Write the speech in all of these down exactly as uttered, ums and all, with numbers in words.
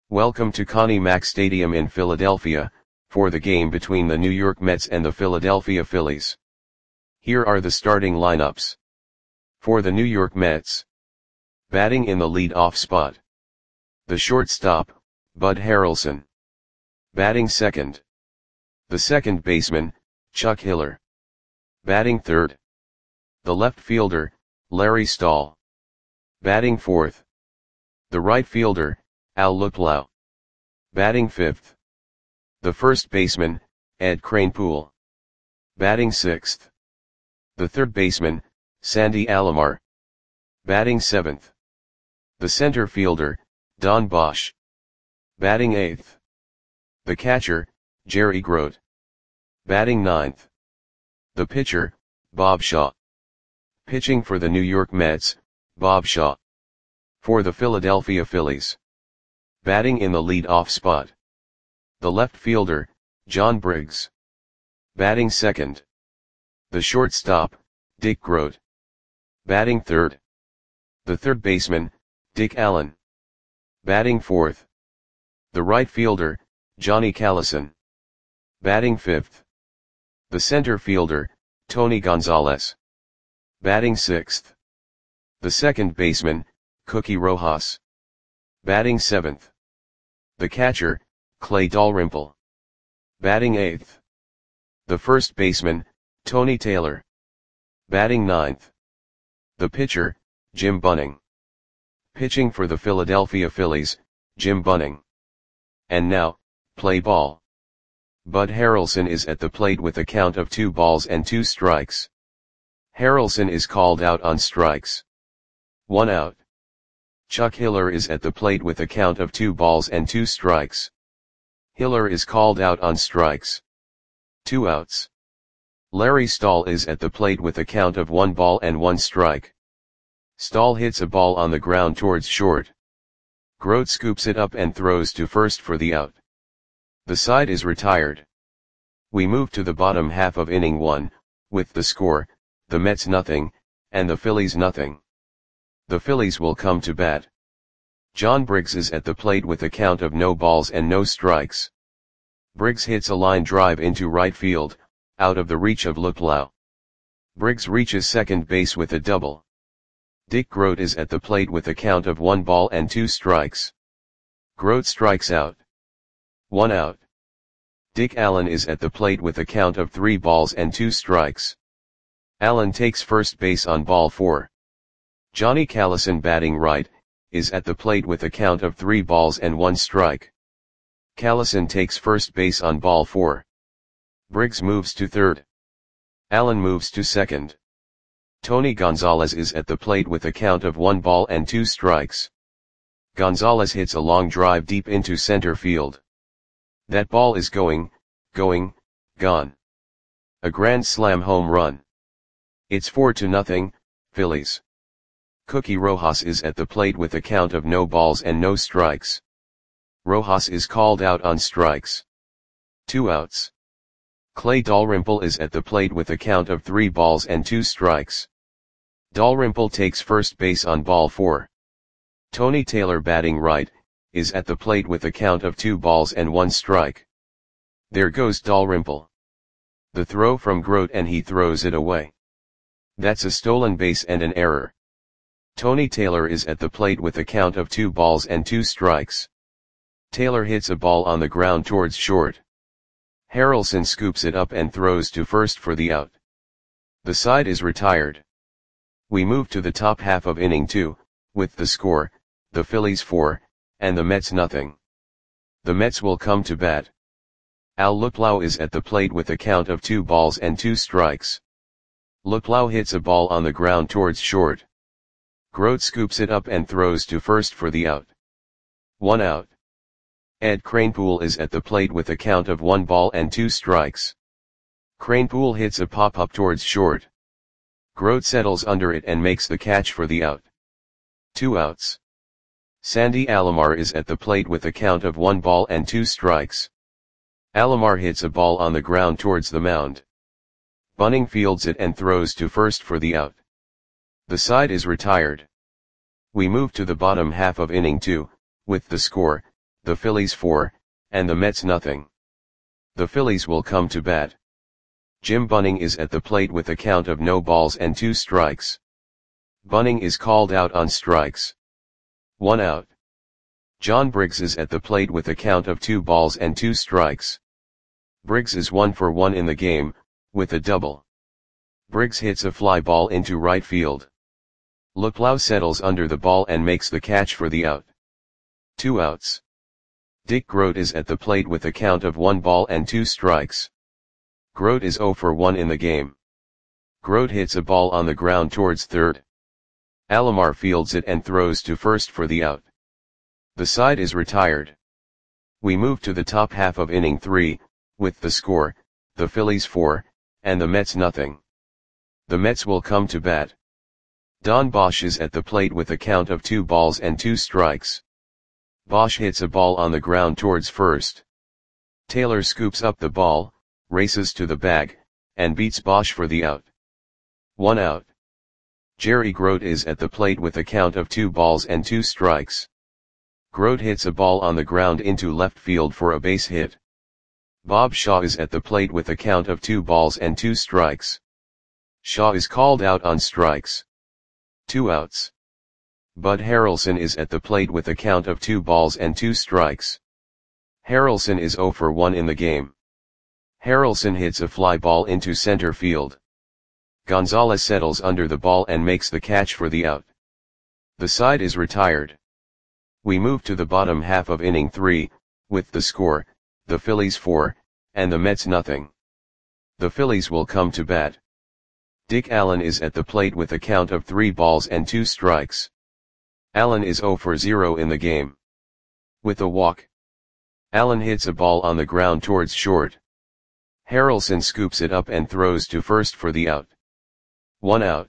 Welcome to Connie Mack Stadium in Philadelphia, for the game between the New York Mets and the Philadelphia Phillies. Here are the starting lineups. For the New York Mets. Batting in the lead-off spot. The shortstop, Bud Harrelson. Batting second. The second baseman, Chuck Hiller. Batting third. The left fielder, Larry Stahl. Batting fourth. The right fielder, Al Luplow. Batting fifth. The first baseman, Ed Kranepool. Batting sixth. The third baseman, Sandy Alomar. Batting seventh. The center fielder, Don Bosch. Batting eighth. The catcher, Jerry Grote. Batting ninth. The pitcher, Bob Shaw. Pitching for the New York Mets, Bob Shaw. For the Philadelphia Phillies. Batting in the lead-off spot. The left fielder, John Briggs. Batting second. The shortstop, Dick Grote. Batting third. The third baseman, Dick Allen. Batting fourth. The right fielder, Johnny Callison. Batting fifth. The center fielder, Tony Gonzalez. Batting sixth. The second baseman, Cookie Rojas. Batting seventh. The catcher, Clay Dalrymple. Batting eighth. The first baseman, Tony Taylor. Batting ninth. The pitcher, Jim Bunning. Pitching for the Philadelphia Phillies, Jim Bunning. And now, play ball. Bud Harrelson is at the plate with a count of two balls and two strikes. Harrelson is called out on strikes. One out. Chuck Hiller is at the plate with a count of two balls and two strikes. Hiller is called out on strikes. Two outs. Larry Stahl is at the plate with a count of one ball and one strike. Stahl hits a ball on the ground towards short. Grote scoops it up and throws to first for the out. The side is retired. We move to the bottom half of inning one, with the score, the Mets nothing, and the Phillies nothing. The Phillies will come to bat. John Briggs is at the plate with a count of no balls and no strikes. Briggs hits a line drive into right field, out of the reach of Luplow. Briggs reaches second base with a double. Dick Grote is at the plate with a count of one ball and two strikes. Grote strikes out. One out. Dick Allen is at the plate with a count of three balls and two strikes. Allen takes first base on ball four. Johnny Callison, batting right, is at the plate with a count of three balls and one strike. Callison takes first base on ball four. Briggs moves to third. Allen moves to second. Tony Gonzalez is at the plate with a count of one ball and two strikes. Gonzalez hits a long drive deep into center field. That ball is going, going, gone. A grand slam home run. It's four to nothing, Phillies. Cookie Rojas is at the plate with a count of no balls and no strikes. Rojas is called out on strikes. Two outs. Clay Dalrymple is at the plate with a count of three balls and two strikes. Dalrymple takes first base on ball four. Tony Taylor, batting right, is at the plate with a count of two balls and one strike. There goes Dalrymple. The throw from Grote and he throws it away. That's a stolen base and an error. Tony Taylor is at the plate with a count of two balls and two strikes. Taylor hits a ball on the ground towards short. Harrelson scoops it up and throws to first for the out. The side is retired. We move to the top half of inning two, with the score, the Phillies four, and the Mets nothing. The Mets will come to bat. Al Luplow is at the plate with a count of two balls and two strikes. Luplow hits a ball on the ground towards short. Grote scoops it up and throws to first for the out. One out. Ed Kranepool is at the plate with a count of one ball and two strikes. Kranepool hits a pop-up towards short. Grote settles under it and makes the catch for the out. Two outs. Sandy Alomar is at the plate with a count of one ball and two strikes. Alomar hits a ball on the ground towards the mound. Bunning fields it and throws to first for the out. The side is retired. We move to the bottom half of inning two, with the score, the Phillies four, and the Mets nothing. The Phillies will come to bat. Jim Bunning is at the plate with a count of no balls and two strikes. Bunning is called out on strikes. One out. John Briggs is at the plate with a count of two balls and two strikes. Briggs is one for one in the game, with a double. Briggs hits a fly ball into right field. Luplow settles under the ball and makes the catch for the out. Two outs. Dick Groat is at the plate with a count of one ball and two strikes. Groat is zero for one in the game. Groat hits a ball on the ground towards third. Alomar fields it and throws to first for the out. The side is retired. We move to the top half of inning three, with the score, the Phillies four, and the Mets nothing. The Mets will come to bat. Don Bosch is at the plate with a count of two balls and two strikes. Bosch hits a ball on the ground towards first. Taylor scoops up the ball, races to the bag, and beats Bosch for the out. One out. Jerry Groat is at the plate with a count of two balls and two strikes. Groat hits a ball on the ground into left field for a base hit. Bob Shaw is at the plate with a count of two balls and two strikes. Shaw is called out on strikes. Two outs. Bud Harrelson is at the plate with a count of two balls and two strikes. Harrelson is zero for one in the game. Harrelson hits a fly ball into center field. Gonzalez settles under the ball and makes the catch for the out. The side is retired. We move to the bottom half of inning three, with the score, the Phillies four, and the Mets nothing. The Phillies will come to bat. Dick Allen is at the plate with a count of three balls and two strikes. Allen is zero for zero in the game. With a walk. Allen hits a ball on the ground towards short. Harrelson scoops it up and throws to first for the out. One out.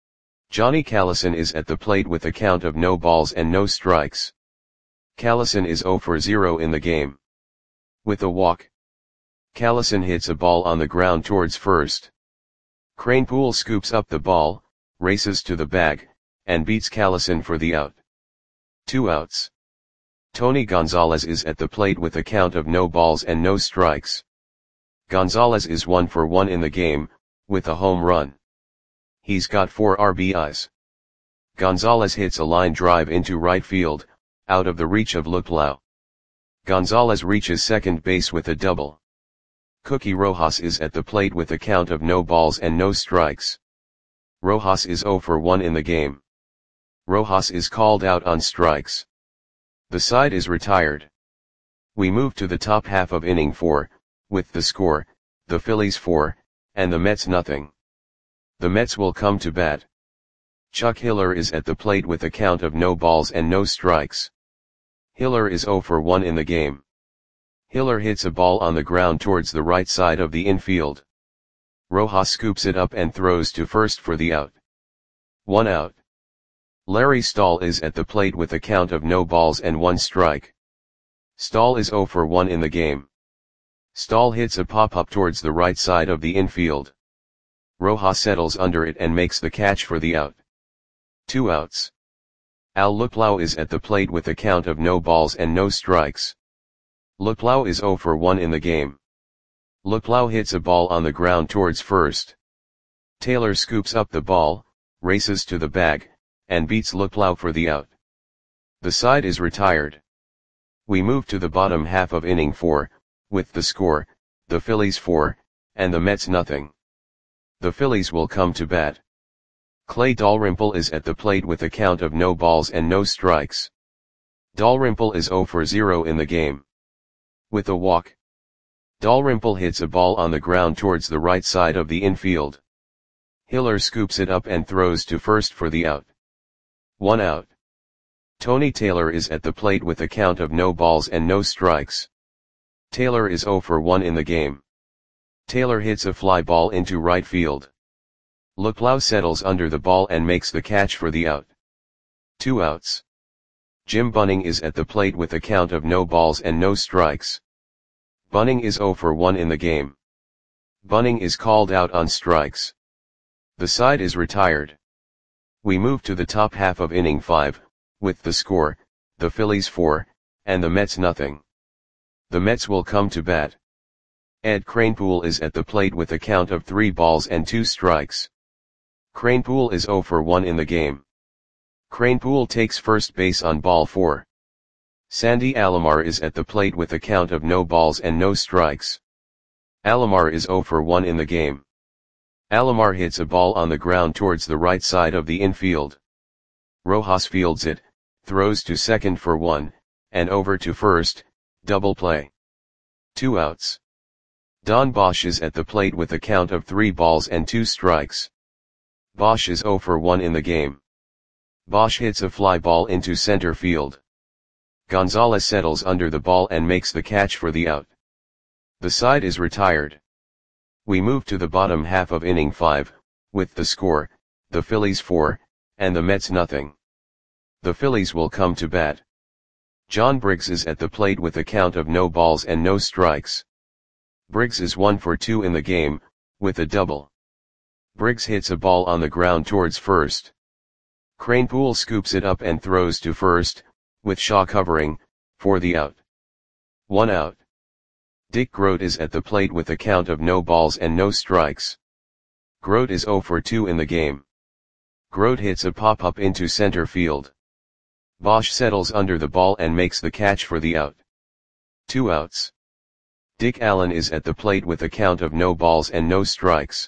Johnny Callison is at the plate with a count of no balls and no strikes. Callison is zero for zero in the game. With a walk. Callison hits a ball on the ground towards first. Kranepool scoops up the ball, races to the bag, and beats Callison for the out. Two outs. Tony Gonzalez is at the plate with a count of no balls and no strikes. Gonzalez is one for one in the game, with a home run. He's got four R B Is. Gonzalez hits a line drive into right field, out of the reach of Luplow. Gonzalez reaches second base with a double. Cookie Rojas is at the plate with a count of no balls and no strikes. Rojas is zero for one in the game. Rojas is called out on strikes. The side is retired. We move to the top half of inning four, with the score, the Phillies four, and the Mets nothing. The Mets will come to bat. Chuck Hiller is at the plate with a count of no balls and no strikes. Hiller is zero for one in the game. Hiller hits a ball on the ground towards the right side of the infield. Rojas scoops it up and throws to first for the out. One out. Larry Stahl is at the plate with a count of no balls and one strike. Stahl is zero for one in the game. Stahl hits a pop-up towards the right side of the infield. Rojas settles under it and makes the catch for the out. Two outs. Al Luplow is at the plate with a count of no balls and no strikes. Luplow is zero for one in the game. Luplow hits a ball on the ground towards first. Taylor scoops up the ball, races to the bag, and beats Luplow for the out. The side is retired. We move to the bottom half of inning four, with the score, the Phillies four, and the Mets nothing. The Phillies will come to bat. Clay Dalrymple is at the plate with a count of no balls and no strikes. Dalrymple is zero for zero in the game. With a walk. Dalrymple hits a ball on the ground towards the right side of the infield. Hiller scoops it up and throws to first for the out. One out. Tony Taylor is at the plate with a count of no balls and no strikes. Taylor is zero for one in the game. Taylor hits a fly ball into right field. Luplow settles under the ball and makes the catch for the out. Two outs. Jim Bunning is at the plate with a count of no balls and no strikes. Bunning is zero for one in the game. Bunning is called out on strikes. The side is retired. We move to the top half of inning five, with the score, the Phillies four, and the Mets nothing. The Mets will come to bat. Ed Kranepool is at the plate with a count of three balls and two strikes. Kranepool is oh for one in the game. Kranepool takes first base on ball four. Sandy Alomar is at the plate with a count of no balls and no strikes. Alomar is oh for one in the game. Alomar hits a ball on the ground towards the right side of the infield. Rojas fields it, throws to second for one, and over to first, double play. Two outs. Don Bosch is at the plate with a count of three balls and two strikes. Bosch is oh for one in the game. Bosch hits a fly ball into center field. Gonzalez settles under the ball and makes the catch for the out. The side is retired. We move to the bottom half of inning five, with the score, the Phillies four, and the Mets nothing. The Phillies will come to bat. John Briggs is at the plate with a count of no balls and no strikes. Briggs is one for two in the game, with a double. Briggs hits a ball on the ground towards first. Kranepool scoops it up and throws to first, with Shaw covering, for the out. One out. Dick Groat is at the plate with a count of no balls and no strikes. Groat is oh for two in the game. Groat hits a pop-up into center field. Bosch settles under the ball and makes the catch for the out. Two outs. Dick Allen is at the plate with a count of no balls and no strikes.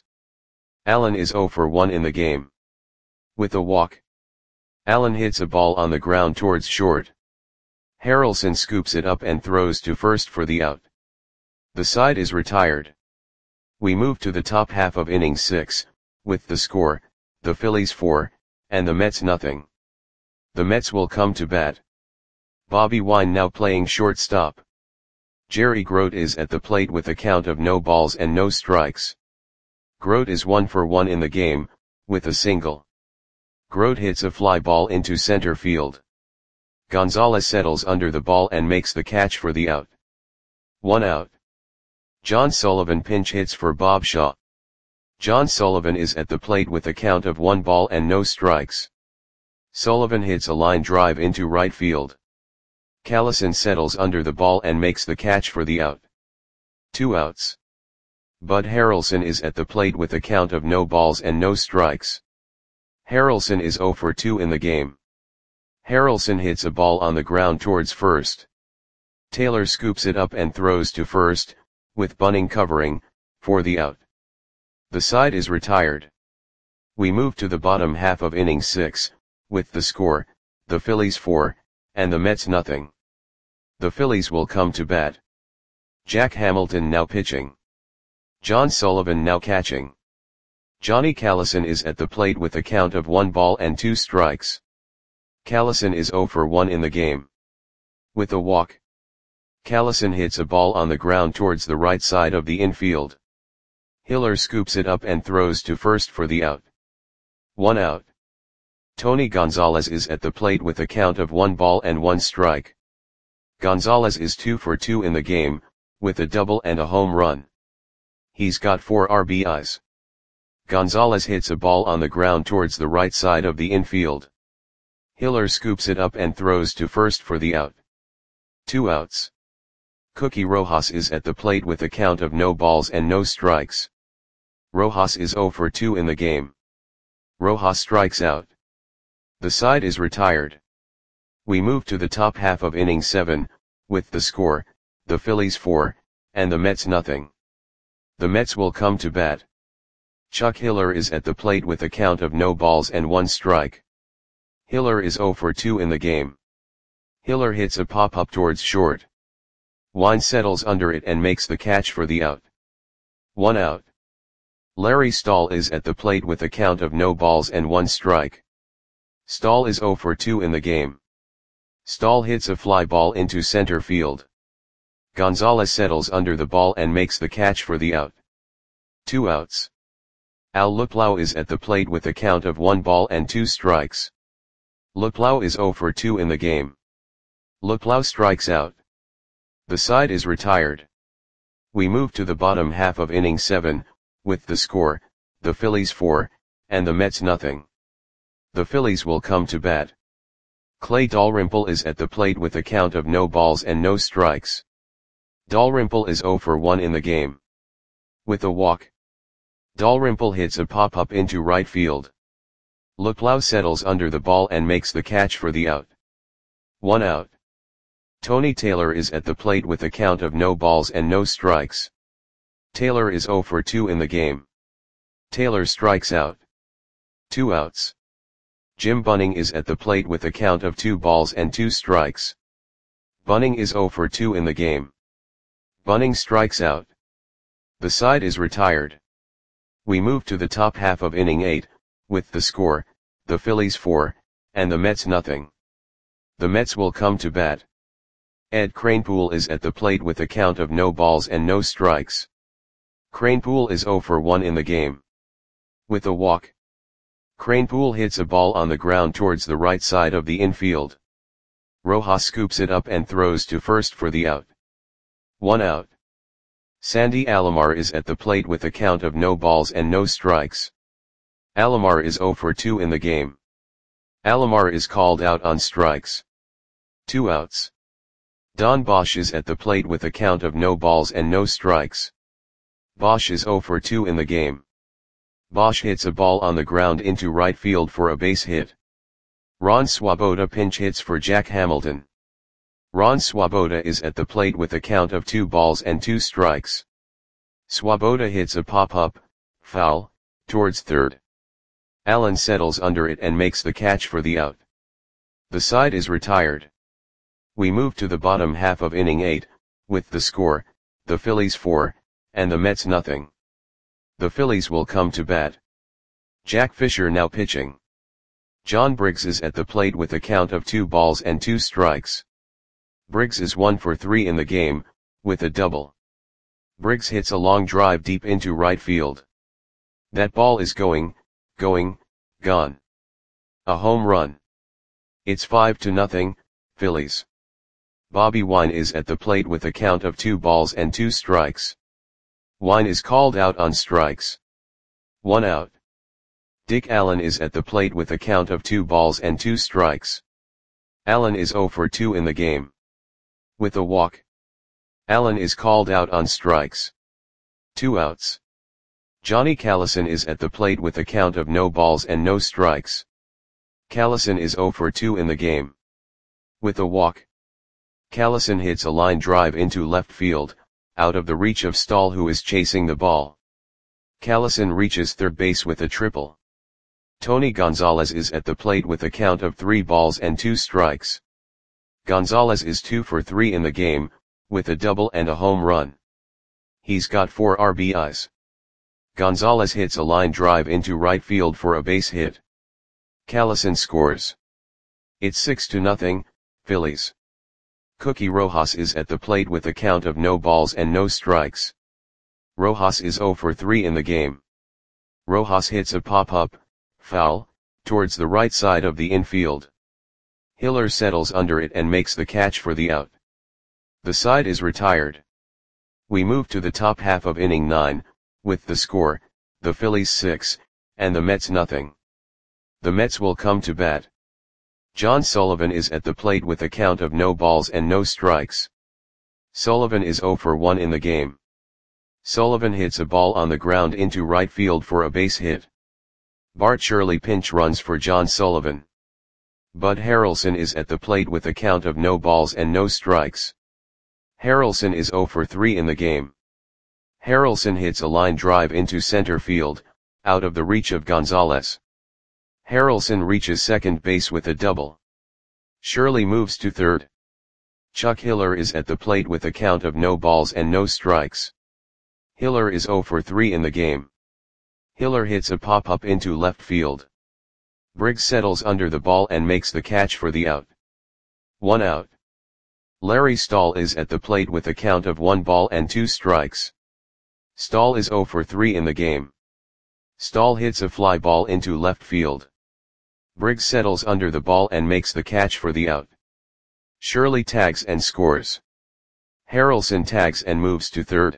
Allen is oh for one in the game. With a walk. Allen hits a ball on the ground towards short. Harrelson scoops it up and throws to first for the out. The side is retired. We move to the top half of inning six, with the score, the Phillies four, and the Mets nothing. The Mets will come to bat. Bobby Wine now playing shortstop. Jerry Groat is at the plate with a count of no balls and no strikes. Groat is one for one in the game, with a single. Groat hits a fly ball into center field. Gonzalez settles under the ball and makes the catch for the out. One out. John Sullivan pinch hits for Bob Shaw. John Sullivan is at the plate with a count of one ball and no strikes. Sullivan hits a line drive into right field. Callison settles under the ball and makes the catch for the out. Two outs. Bud Harrelson is at the plate with a count of no balls and no strikes. Harrelson is oh for two in the game. Harrelson hits a ball on the ground towards first. Taylor scoops it up and throws to first, with Bunning covering, for the out. The side is retired. We move to the bottom half of inning six, with the score, the Phillies four, and the Mets nothing. The Phillies will come to bat. Jack Hamilton now pitching. John Sullivan now catching. Johnny Callison is at the plate with a count of one ball and two strikes. Callison is oh for one in the game. With a walk. Callison hits a ball on the ground towards the right side of the infield. Hiller scoops it up and throws to first for the out. One out. Tony Gonzalez is at the plate with a count of one ball and one strike. Gonzalez is two for two in the game, with a double and a home run. He's got four R B Is. Gonzalez hits a ball on the ground towards the right side of the infield. Hiller scoops it up and throws to first for the out. Two outs. Cookie Rojas is at the plate with a count of no balls and no strikes. Rojas is oh for two in the game. Rojas strikes out. The side is retired. We move to the top half of inning seven, with the score, the Phillies four, and the Mets nothing. The Mets will come to bat. Chuck Hiller is at the plate with a count of no balls and one strike. Hiller is oh for two in the game. Hiller hits a pop-up towards short. Wine settles under it and makes the catch for the out. One out. Larry Stahl is at the plate with a count of no balls and one strike. Stahl is oh for two in the game. Stahl hits a fly ball into center field. Gonzalez settles under the ball and makes the catch for the out. Two outs. Al Luplow is at the plate with a count of one ball and two strikes. Luplow is oh for two in the game. Luplow strikes out. The side is retired. We move to the bottom half of inning seven, with the score, the Phillies four, and the Mets nothing. The Phillies will come to bat. Clay Dalrymple is at the plate with a count of no balls and no strikes. Dalrymple is zero for one in the game. With a walk, Dalrymple hits a pop-up into right field. Luplow settles under the ball and makes the catch for the out. One out. Tony Taylor is at the plate with a count of no balls and no strikes. Taylor is zero for two in the game. Taylor strikes out. Two outs. Jim Bunning is at the plate with a count of two balls and two strikes. Bunning is zero for two in the game. Bunning strikes out. The side is retired. We move to the top half of inning eight, with the score, the Phillies four, and the Mets nothing. The Mets will come to bat. Ed Kranepool is at the plate with a count of no balls and no strikes. Kranepool is zero for one in the game. With a walk, Kranepool hits a ball on the ground towards the right side of the infield. Rojas scoops it up and throws to first for the out. One out. Sandy Alomar is at the plate with a count of no balls and no strikes. Alomar is zero for two in the game. Alomar is called out on strikes. Two outs. Don Bosch is at the plate with a count of no balls and no strikes. Bosch is zero for two in the game. Bosch hits a ball on the ground into right field for a base hit. Ron Swoboda pinch hits for Jack Hamilton. Ron Swoboda is at the plate with a count of two balls and two strikes. Swoboda hits a pop-up, foul, towards third. Allen settles under it and makes the catch for the out. The side is retired. We move to the bottom half of inning eight, with the score, the Phillies four, and the Mets nothing. The Phillies will come to bat. Jack Fisher now pitching. John Briggs is at the plate with a count of two balls and two strikes. Briggs is one for three in the game, with a double. Briggs hits a long drive deep into right field. That ball is going, going, gone. A home run. It's five to nothing, Phillies. Bobby Wine is at the plate with a count of two balls and two strikes. Wine is called out on strikes. One out. Dick Allen is at the plate with a count of two balls and two strikes. Allen is zero for two in the game. With a walk, Allen is called out on strikes. Two outs. Johnny Callison is at the plate with a count of no balls and no strikes. Callison is zero for two in the game. With a walk, Callison hits a line drive into left field, out of the reach of Stahl, who is chasing the ball. Callison reaches third base with a triple. Tony Gonzalez is at the plate with a count of three balls and two strikes. Gonzalez is two for three in the game, with a double and a home run. He's got four R B Is. Gonzalez hits a line drive into right field for a base hit. Callison scores. It's six to nothing, Phillies. Cookie Rojas is at the plate with a count of no balls and no strikes. Rojas is zero for three in the game. Rojas hits a pop-up, foul, towards the right side of the infield. Hiller settles under it and makes the catch for the out. The side is retired. We move to the top half of inning nine, with the score, the Phillies six, and the Mets nothing. The Mets will come to bat. John Sullivan is at the plate with a count of no balls and no strikes. Sullivan is zero for one in the game. Sullivan hits a ball on the ground into right field for a base hit. Bart Shirley pinch runs for John Sullivan. Bud Harrelson is at the plate with a count of no balls and no strikes. Harrelson is zero for three in the game. Harrelson hits a line drive into center field, out of the reach of Gonzalez. Harrelson reaches second base with a double. Shirley moves to third. Chuck Hiller is at the plate with a count of no balls and no strikes. Hiller is zero for three in the game. Hiller hits a pop-up into left field. Briggs settles under the ball and makes the catch for the out. One out. Larry Stahl is at the plate with a count of one ball and two strikes. Stahl is zero for three in the game. Stahl hits a fly ball into left field. Briggs settles under the ball and makes the catch for the out. Shirley tags and scores. Harrelson tags and moves to third.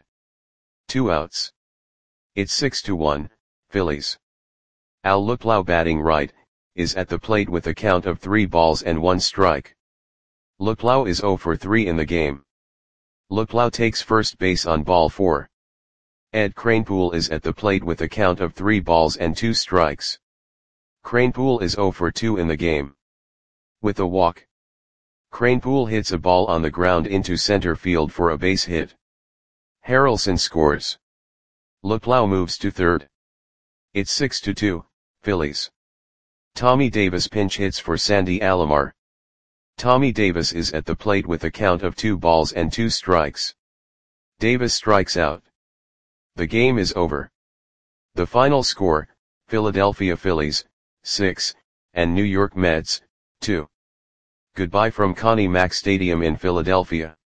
Two outs. It's six to one, Phillies. Al Luplow batting right, is at the plate with a count of three balls and one strike. Luplow is zero for three in the game. Luplow takes first base on ball four. Ed Kranepool is at the plate with a count of three balls and two strikes. Kranepool is zero for two in the game. With a walk, Kranepool hits a ball on the ground into center field for a base hit. Harrelson scores. Luplow moves to third. It's six to two, Phillies. Tommy Davis pinch hits for Sandy Alomar. Tommy Davis is at the plate with a count of two balls and two strikes. Davis strikes out. The game is over. The final score, Philadelphia Phillies, six, and New York Mets, two. Goodbye from Connie Mack Stadium in Philadelphia.